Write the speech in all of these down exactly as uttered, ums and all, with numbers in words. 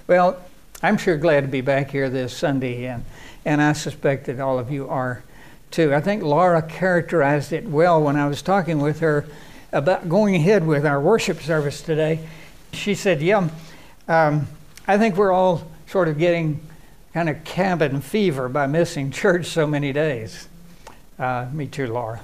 Well, I'm sure glad to be back here this Sunday, and, and I suspect that all of you are too. I think Laura characterized it well when I was talking with her about going ahead with our worship service today. She said, yeah, um, I think we're all sort of getting kind of cabin fever by missing church so many days. Uh, me too, Laura.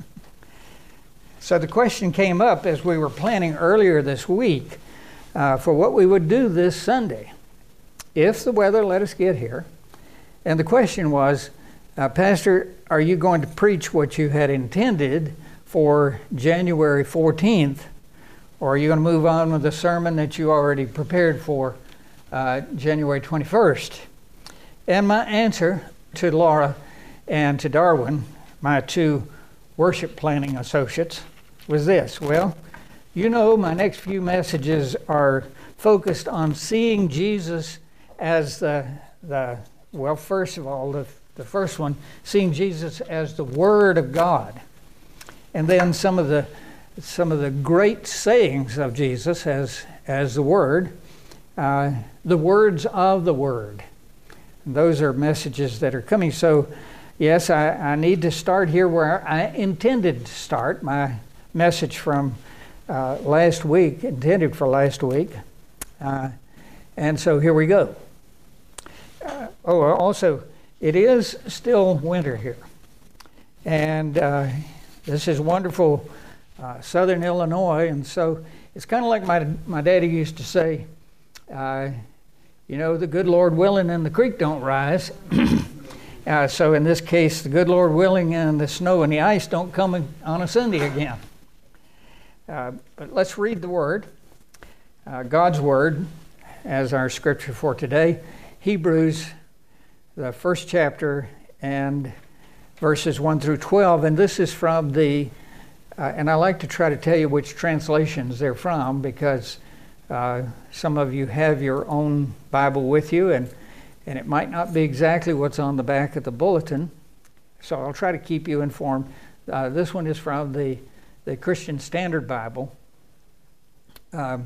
So the question came up as we were planning earlier this week uh, for what we would do this Sunday, if the weather let us get here. And the question was, uh, Pastor, are you going to preach what you had intended for January fourteenth, or are you going to move on with the sermon that you already prepared for uh, January twenty-first? And my answer to Laura and to Darwin, my two worship planning associates, was this. Well, you know, my next few messages are focused on seeing Jesus as the, the well, first of all, the, the first one, seeing Jesus as the Word of God. And then some of the some of the great sayings of Jesus as, as the Word, uh, the words of the Word. And those are messages that are coming. So, yes, I, I need to start here where I intended to start. My message from uh, last week, intended for last week. Uh, and so here we go. Uh, oh, also, it is still winter here. And uh, this is wonderful uh, southern Illinois. And so it's kind of like my, my daddy used to say, uh, you know, the good Lord willing and the creek don't rise. uh, so in this case, the good Lord willing and the snow and the ice don't come on a Sunday again. Uh, but let's read the Word, uh, God's Word, as our scripture for today. Hebrews, the first chapter, and verses one through twelve. And this is from the, uh, and I like to try to tell you which translations they're from, because uh, some of you have your own Bible with you, and, and it might not be exactly what's on the back of the bulletin. So I'll try to keep you informed. Uh, this one is from the the Christian Standard Bible. Um,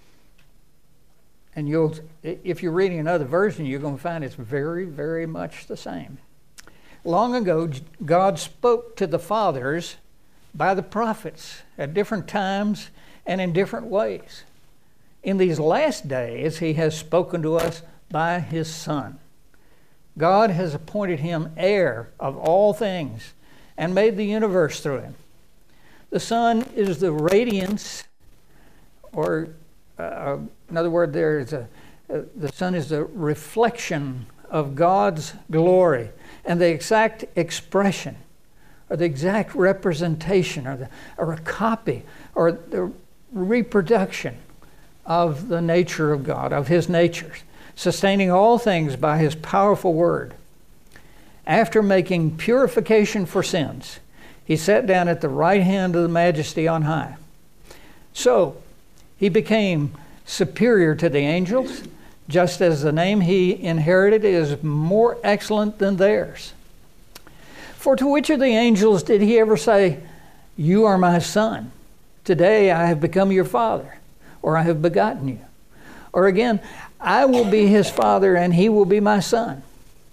and you'll, if you're reading another version, you're going to find it's very, very much the same. Long ago, God spoke to the fathers by the prophets at different times and in different ways. In these last days, he has spoken to us by his Son. God has appointed him heir of all things and made the universe through him. The Son is the radiance, or uh, in other words, there is a, uh, the Son is the reflection of God's glory, and the exact expression, or the exact representation, or, the, or a copy, or the reproduction of the nature of God, of his natures, sustaining all things by his powerful word. After making purification for sins, he sat down at the right hand of the Majesty on high. So he became superior to the angels, just as the name he inherited is more excellent than theirs. For to which of the angels did he ever say, "You are my son. Today I have become your father," or "I have begotten you"? Or again, "I will be his father and he will be my son"?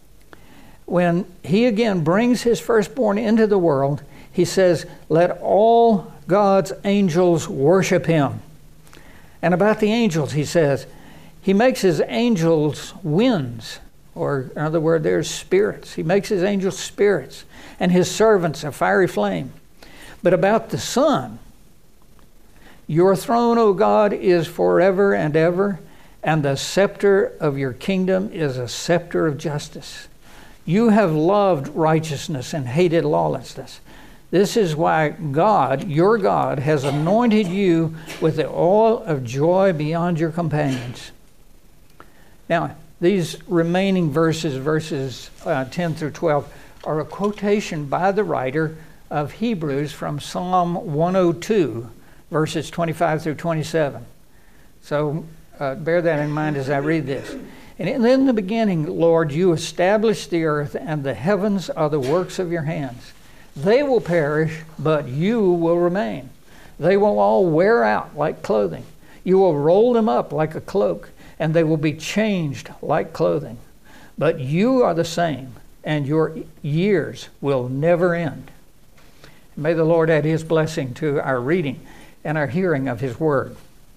When he again brings his firstborn into the world, he says, "Let all God's angels worship him." And about the angels, he says, he makes his angels winds, or in other words, there's spirits. He makes his angels spirits, and his servants a fiery flame. But about the Son, "Your throne, O God, is forever and ever, and the scepter of your kingdom is a scepter of justice. You have loved righteousness and hated lawlessness. This is why God, your God, has anointed you with the oil of joy beyond your companions." Now, these remaining verses, verses uh, ten through twelve, are a quotation by the writer of Hebrews from Psalm one oh two, verses twenty-five through twenty-seven. So uh, bear that in mind as I read this. "And in the beginning, Lord, you established the earth, and the heavens are the works of your hands. They will perish, but you will remain. They will all wear out like clothing. You will roll them up like a cloak, and they will be changed like clothing. But you are the same, and your years will never end. May the Lord add His blessing to our reading and our hearing of His Word.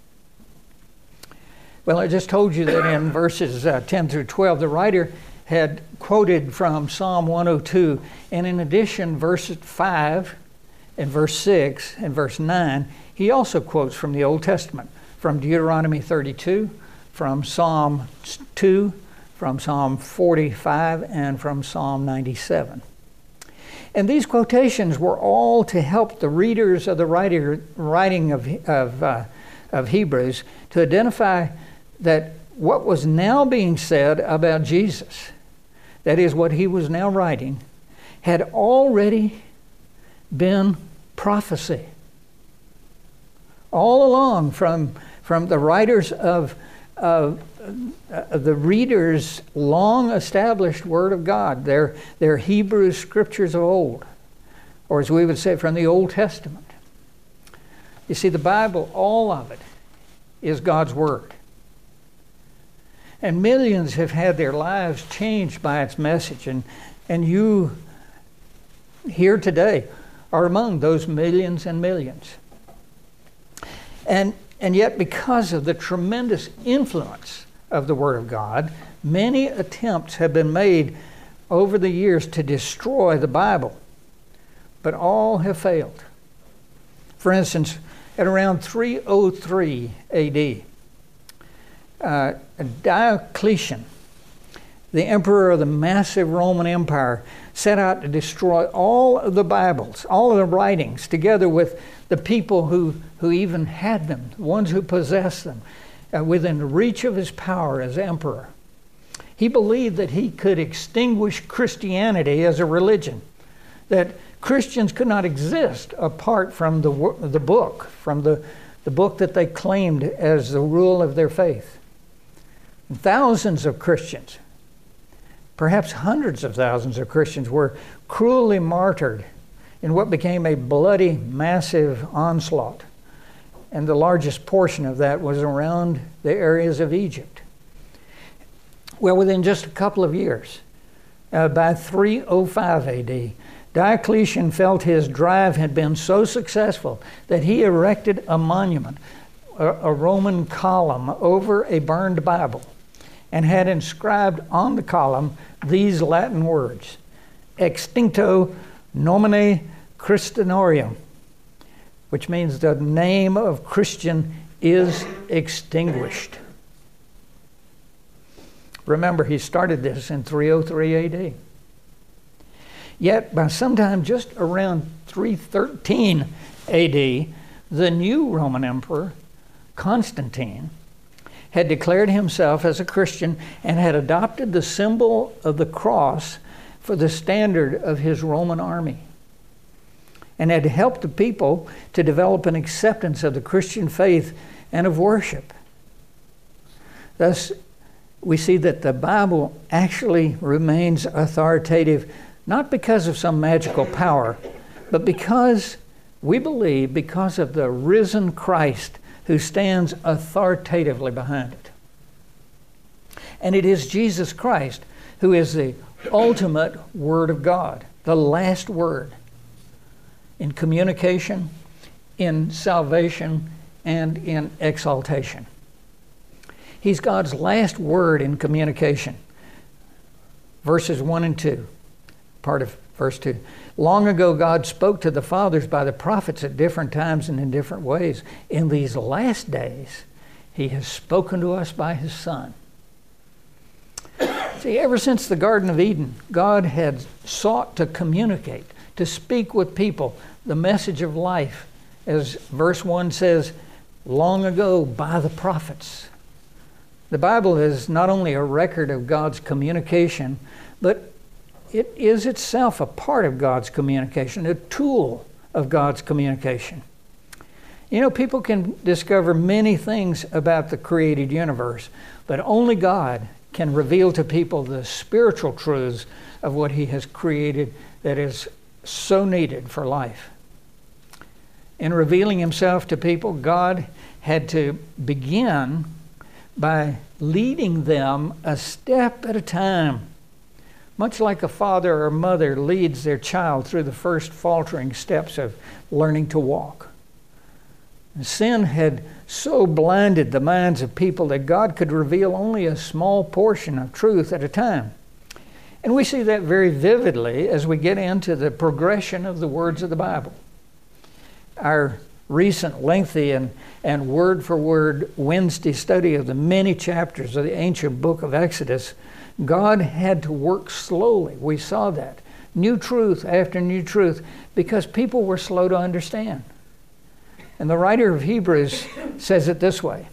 Well, I just told you that in verses uh, ten through twelve, the writer had quoted from Psalm one oh two, and in addition, verse five and verse six and verse nine, he also quotes from the Old Testament, from Deuteronomy thirty-two, from Psalm two, from Psalm forty-five, and from Psalm ninety-seven. And these quotations were all to help the readers of the writer, writing of, of, uh, of Hebrews to identify that what was now being said about Jesus, that is what he was now writing, had already been prophecy. All along from, from the writers of, of uh, the readers' long established Word of God, their, their Hebrew scriptures of old, or as we would say from the Old Testament. You see, the Bible, all of it, is God's Word. And millions have had their lives changed by its message. And, and you here today are among those millions and millions. And, and yet, because of the tremendous influence of the Word of God, many attempts have been made over the years to destroy the Bible. But all have failed. For instance, at around three oh three A D, Uh, Diocletian, the emperor of the massive Roman Empire, set out to destroy all of the Bibles, all of the writings, together with the people who, who even had them, the ones who possessed them, uh, within the reach of his power as emperor. He believed that he could extinguish Christianity as a religion, that Christians could not exist apart from the, the book, from the, the book that they claimed as the rule of their faith. Thousands of Christians, perhaps hundreds of thousands of Christians, were cruelly martyred in what became a bloody, massive onslaught. And the largest portion of that was around the areas of Egypt. Well, within just a couple of years, uh, by three oh five A D, Diocletian felt his drive had been so successful that he erected a monument, a, a Roman column over a burned Bible, and had inscribed on the column these Latin words: Extincto nomine Christianorum, which means the name of Christian is extinguished. Remember, he started this in three oh three A D. Yet, by sometime just around three thirteen A D, the new Roman emperor, Constantine, had declared himself as a Christian and had adopted the symbol of the cross for the standard of his Roman army, and had helped the people to develop an acceptance of the Christian faith and of worship. Thus, we see that the Bible actually remains authoritative, not because of some magical power, but because we believe, because of the risen Christ who stands authoritatively behind it. And it is Jesus Christ who is the ultimate Word of God, the last word in communication, in salvation, and in exaltation. He's God's last word in communication. Verses one and two, part of verse two. Long ago, God spoke to the fathers by the prophets at different times and in different ways. In these last days, He has spoken to us by His Son. See, ever since the Garden of Eden, God had sought to communicate, to speak with people the message of life, as verse one says, long ago by the prophets. The Bible is not only a record of God's communication, but it is itself a part of God's communication, a tool of God's communication. You know, people can discover many things about the created universe, but only God can reveal to people the spiritual truths of what He has created that is so needed for life. In revealing Himself to people, God had to begin by leading them a step at a time, much like a father or mother leads their child through the first faltering steps of learning to walk. Sin had so blinded the minds of people that God could reveal only a small portion of truth at a time. And we see that very vividly as we get into the progression of the words of the Bible. Our recent lengthy and, and word-for-word Wednesday study of the many chapters of the ancient book of Exodus, God had to work slowly. We saw that. New truth after new truth, because people were slow to understand. And the writer of Hebrews says it this way.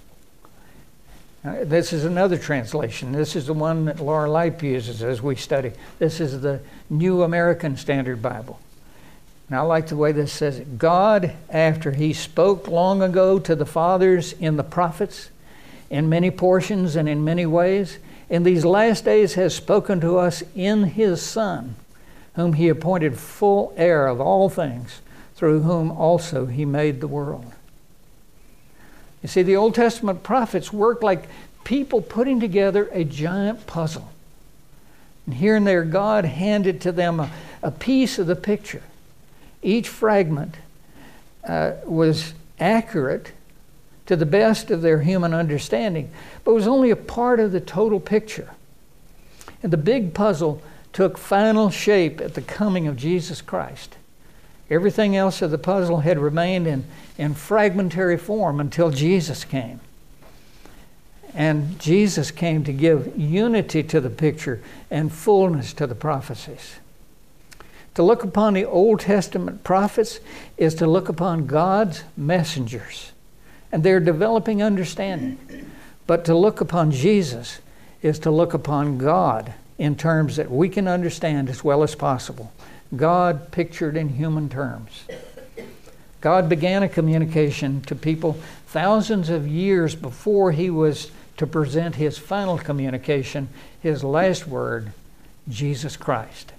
Uh, this is another translation. This is the one that Laura Leip uses as we study. This is the New American Standard Bible. And I like the way this says it. God, after he spoke long ago to the fathers in the prophets, in many portions and in many ways, in these last days has spoken to us in his Son, whom he appointed full heir of all things, through whom also he made the world. You see, the Old Testament prophets worked like people putting together a giant puzzle. And here and there, God handed to them a, a piece of the picture. Each fragment uh, was accurate to the best of their human understanding, but was only a part of the total picture. And the big puzzle took final shape at the coming of Jesus Christ. Everything else of the puzzle had remained in, in fragmentary form until Jesus came. And Jesus came to give unity to the picture and fullness to the prophecies. To look upon the Old Testament prophets is to look upon God's messengers and their developing understanding. But to look upon Jesus is to look upon God in terms that we can understand as well as possible. God pictured in human terms. God began a communication to people thousands of years before he was to present his final communication, his last word, Jesus Christ.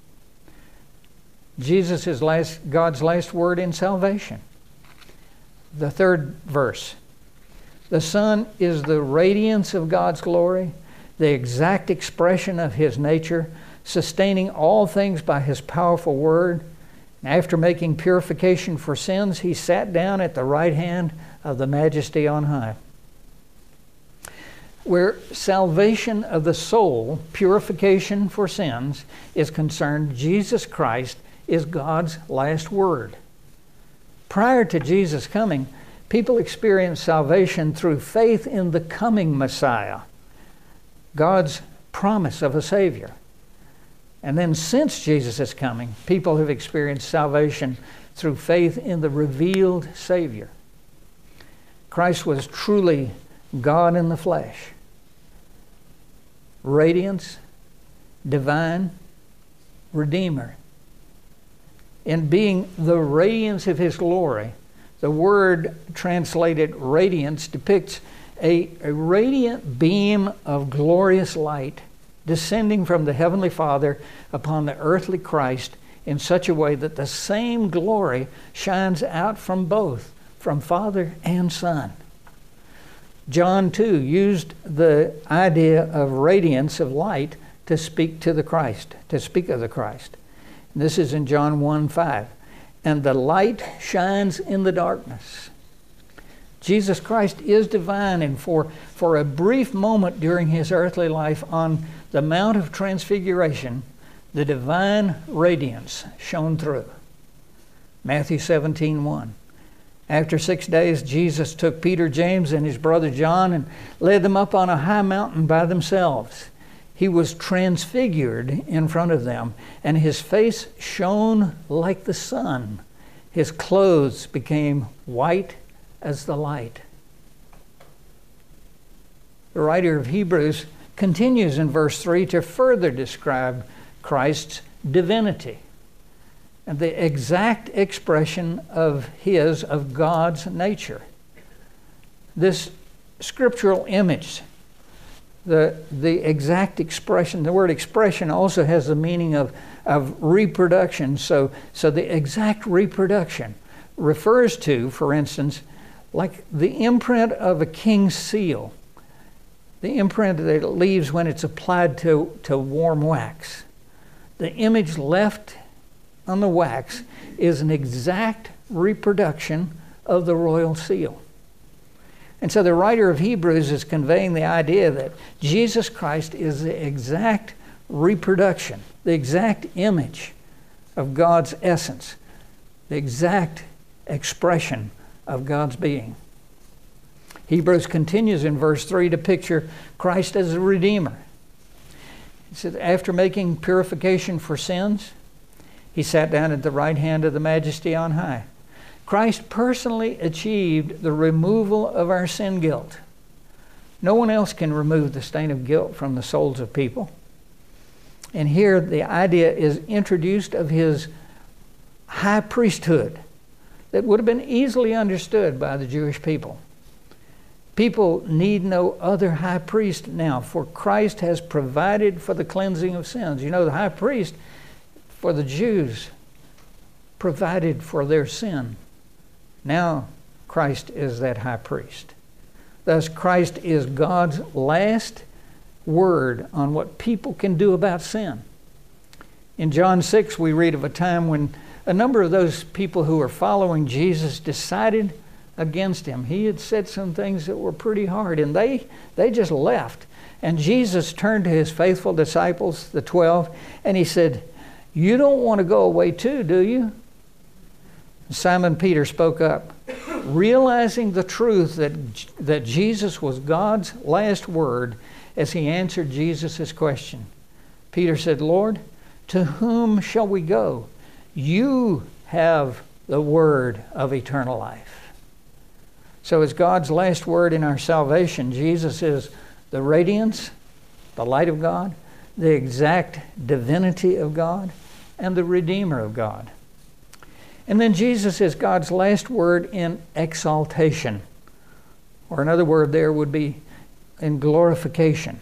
Jesus is last, God's last word in salvation. The third verse. The Son is the radiance of God's glory, the exact expression of his nature, sustaining all things by his powerful word. After making purification for sins, he sat down at the right hand of the Majesty on high. Where salvation of the soul, purification for sins, is concerned, Jesus Christ is God's last word. Prior to Jesus coming, people experienced salvation through faith in the coming Messiah, God's promise of a Savior. And then since Jesus is coming, people have experienced salvation through faith in the revealed Savior. Christ was truly God in the flesh. Radiance, divine, Redeemer. In being the radiance of his glory, the word translated radiance depicts a, a radiant beam of glorious light descending from the Heavenly Father upon the earthly Christ in such a way that the same glory shines out from both, from Father and Son. John, too, used the idea of radiance of light to speak to the Christ, to speak of the Christ. And this is in John one five. And the light shines in the darkness. Jesus Christ is divine, and for, for a brief moment during his earthly life on the Mount of Transfiguration, the divine radiance shone through. Matthew seventeen one. After six days, Jesus took Peter, James, and his brother John and led them up on a high mountain by themselves. He was transfigured in front of them, and his face shone like the sun. His clothes became white as the light. The writer of Hebrews continues in verse three to further describe Christ's divinity and the exact expression of his, of God's nature. This scriptural image, the, the exact expression, the word expression also has the meaning of, of reproduction. So, so the exact reproduction refers to, for instance, like the imprint of a king's seal the imprint that it leaves when it's applied to, to warm wax. The image left on the wax is an exact reproduction of the royal seal. And so the writer of Hebrews is conveying the idea that Jesus Christ is the exact reproduction, the exact image of God's essence, the exact expression of God's being. Hebrews continues in verse three to picture Christ as a redeemer. It says, after making purification for sins, he sat down at the right hand of the Majesty on high. Christ personally achieved the removal of our sin guilt. No one else can remove the stain of guilt from the souls of people. And here the idea is introduced of his high priesthood that would have been easily understood by the Jewish people. People need no other high priest now, for Christ has provided for the cleansing of sins. You know, the high priest for the Jews provided for their sin. Now Christ is that high priest. Thus, Christ is God's last word on what people can do about sin. In John six, we read of a time when a number of those people who were following Jesus decided against him. He had said some things that were pretty hard, and they, they just left. And Jesus turned to his faithful disciples, the twelve, and he said, "You don't want to go away too, do you?" Simon Peter spoke up, realizing the truth that, that Jesus was God's last word as he answered Jesus' question. Peter said, "Lord, to whom shall we go? You have the word of eternal life." So as God's last word in our salvation, Jesus is the radiance, the light of God, the exact divinity of God, and the Redeemer of God. And then Jesus is God's last word in exaltation, or another word there would be in glorification.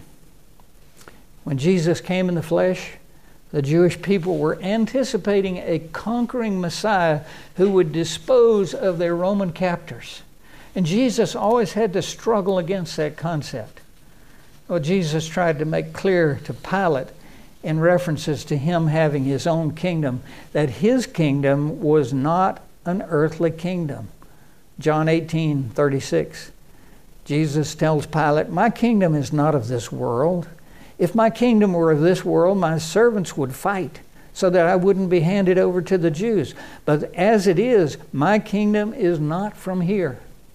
When Jesus came in the flesh, the Jewish people were anticipating a conquering Messiah who would dispose of their Roman captors. And Jesus always had to struggle against that concept. Well, Jesus tried to make clear to Pilate in references to him having his own kingdom, that his kingdom was not an earthly kingdom. John eighteen thirty-six. Jesus tells Pilate, "My kingdom is not of this world. If my kingdom were of this world, my servants would fight so that I wouldn't be handed over to the Jews. But as it is, my kingdom is not from here."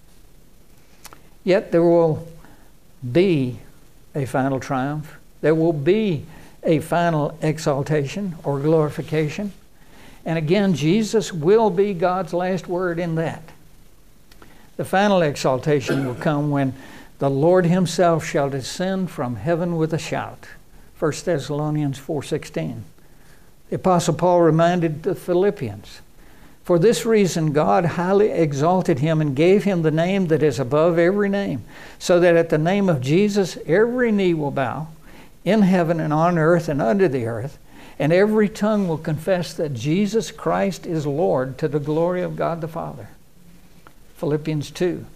Yet there will be a final triumph. There will be a final exaltation or glorification. And again, Jesus will be God's last word in that. The final exaltation will come when the Lord himself shall descend from heaven with a shout. First Thessalonians four sixteen. The Apostle Paul reminded the Philippians, "For this reason God highly exalted him and gave him the name that is above every name, so that at the name of Jesus every knee will bow, in heaven and on earth and under the earth, and every tongue will confess that Jesus Christ is Lord, to the glory of God the Father." Philippians two.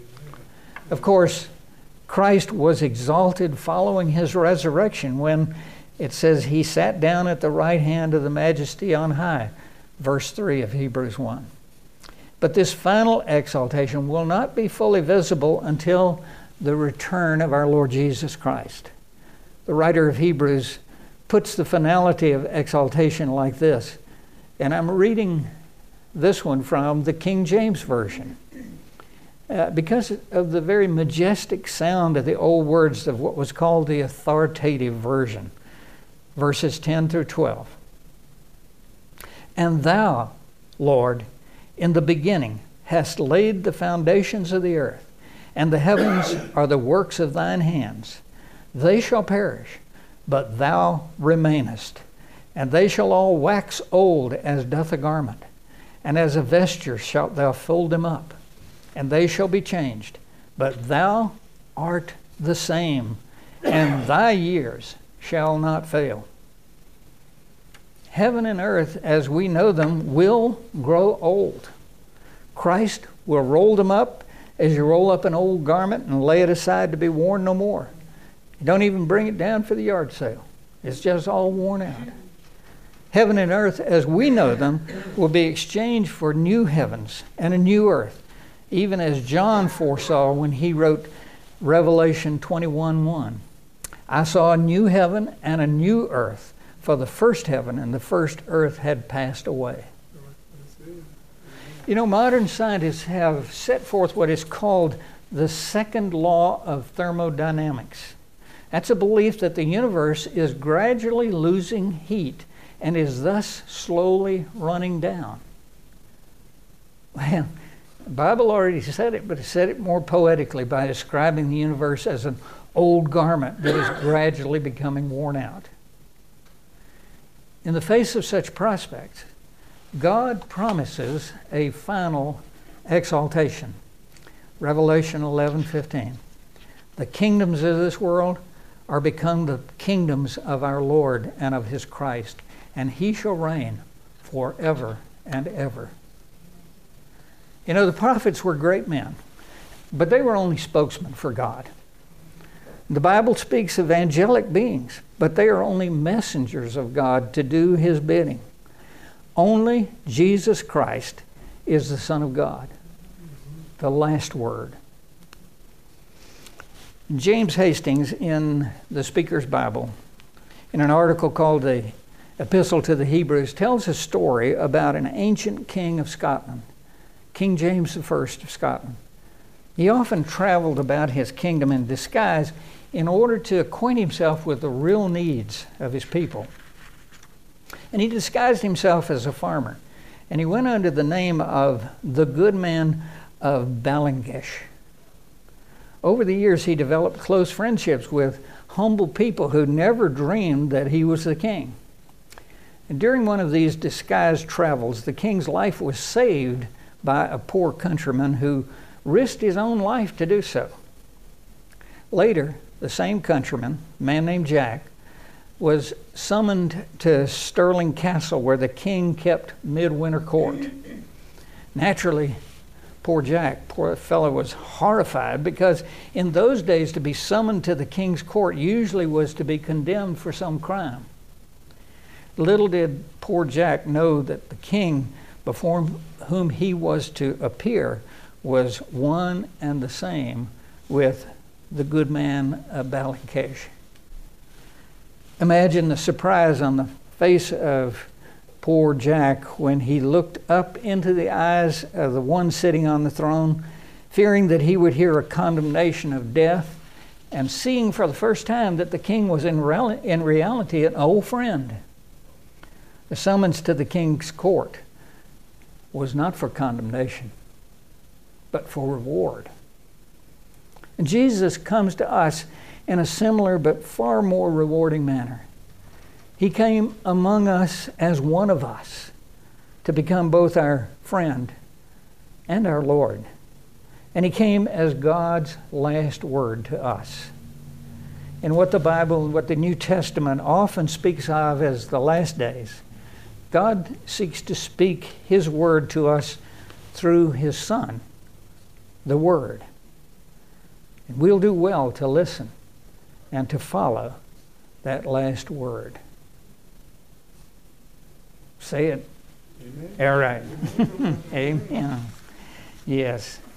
Of course, Christ was exalted following his resurrection when it says he sat down at the right hand of the Majesty on high, verse three of Hebrews one. But this final exaltation will not be fully visible until the return of our Lord Jesus Christ. The writer of Hebrews puts the finality of exaltation like this, and I'm reading this one from the King James Version. Uh, because of the very majestic sound of the old words of what was called the authoritative version, verses ten through twelve. "And thou, Lord, in the beginning hast laid the foundations of the earth, and the heavens are the works of thine hands. They shall perish, but thou remainest, and they shall all wax old as doth a garment, and as a vesture shalt thou fold them up, and they shall be changed. But thou art the same, and thy years shall not fail." Heaven and earth, as we know them, will grow old. Christ will roll them up as you roll up an old garment and lay it aside to be worn no more. Don't even bring it down for the yard sale. It's just all worn out. Heaven and earth, as we know them, will be exchanged for new heavens and a new earth, even as John foresaw when he wrote Revelation twenty-one one. I saw a new heaven and a new earth, for the first heaven and the first earth had passed away. You know, modern scientists have set forth what is called the second law of thermodynamics. That's a belief that the universe is gradually losing heat and is thus slowly running down. Well, the Bible already said it, but it said it more poetically by describing the universe as an old garment that is gradually becoming worn out. In the face of such prospects, God promises a final exaltation. Revelation eleven fifteen. The kingdoms of this world are become the kingdoms of our Lord and of his Christ, and he shall reign forever and ever. You know, the prophets were great men, but they were only spokesmen for God. The Bible speaks of angelic beings, but they are only messengers of God to do his bidding. Only Jesus Christ is the Son of God, the last word. James Hastings, in the Speaker's Bible, in an article called the Epistle to the Hebrews, tells a story about an ancient king of Scotland, King James the First of Scotland. He often traveled about his kingdom in disguise in order to acquaint himself with the real needs of his people. And he disguised himself as a farmer, and he went under the name of the good man of Ballingesh. Over the years, he developed close friendships with humble people who never dreamed that he was the king. And during one of these disguised travels, the king's life was saved by a poor countryman who risked his own life to do so. Later, the same countryman, a man named Jack, was summoned to Stirling Castle, where the king kept midwinter court. Naturally, poor Jack, poor fellow, was horrified, because in those days to be summoned to the king's court usually was to be condemned for some crime. Little did poor Jack know that the king before whom he was to appear was one and the same with the good man of Ballingesh. Imagine the surprise on the face of poor Jack when he looked up into the eyes of the one sitting on the throne, fearing that he would hear a condemnation of death, and seeing for the first time that the king was in, real, in reality an old friend. The summons to the king's court was not for condemnation, but for reward. And Jesus comes to us in a similar but far more rewarding manner. He came among us as one of us to become both our friend and our Lord. And he came as God's last word to us. In what the Bible, what the New Testament often speaks of as the last days, God seeks to speak his word to us through his Son, the Word. And we'll do well to listen and to follow that last word. Say it. Amen. All right. Amen. Yes.